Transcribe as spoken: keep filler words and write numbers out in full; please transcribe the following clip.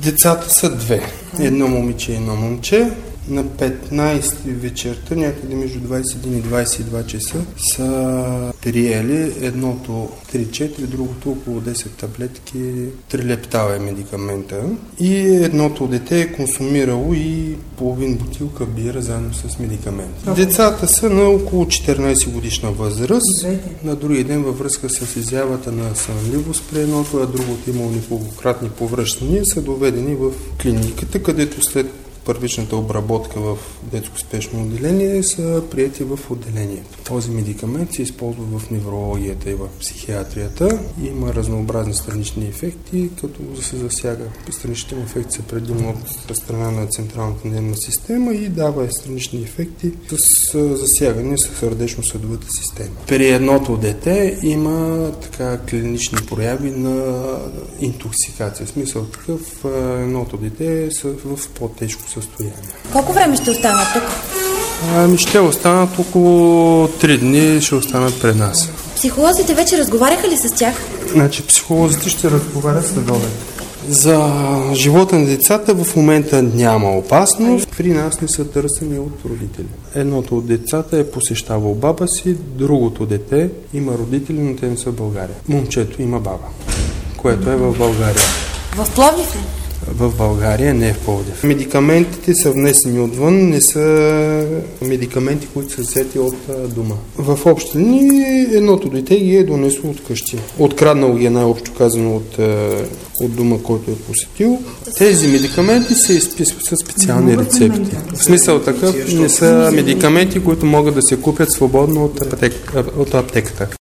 Децата са две. Едно момиче и едно момче. На петнайсети вечерта, някъде между двайсет и един и двайсет и два часа, са приели едното три-четири, другото около десет таблетки, трилептал е медикамента. И едното дете е консумирало и половин бутилка бира заедно с медикамента. Децата са на около четиринайсет годишна възраст. На другия ден във връзка с изявата на сънливост при едното, а другото имало неколкократни повръщания, са доведени в клиниката, където след първичната обработка в детско спешно отделение са приети в отделението. Този медикамент се използва в неврологията и в психиатрията. Има разнообразни странични ефекти, като се засяга. Страничните ефекти са предимно от страна на централната нервна система и дава странични ефекти с засягане с сърдечно-съдовата система. При едното дете има така клинични прояви на интоксикация. В смисъл такъв, едното дете е в по-тежко състояние. Колко време ще останат тук? Ами ще останат около три дни, ще останат пред нас. Психолозите вече разговаряха ли с тях? Значи психолозите ще разговарят след обед. За живота на децата в момента няма опасност. При нас не са търсени от родители. Едното от децата е посещавал баба си, другото дете има родители, но те не са в България. Момчето има баба, което е в България. В Пловдив ли? В България, не е в Пловдив. Медикаментите са внесени отвън, не са медикаменти, които са взети от дома. В общи линии едното дете ги е донесло от къщи. Откраднало ги е най-общо казано от, от дома, който е посетил. Тези медикаменти се изписват със специални рецепти. В смисъл такъв не са медикаменти, които могат да се купят свободно от, аптек, от аптеката.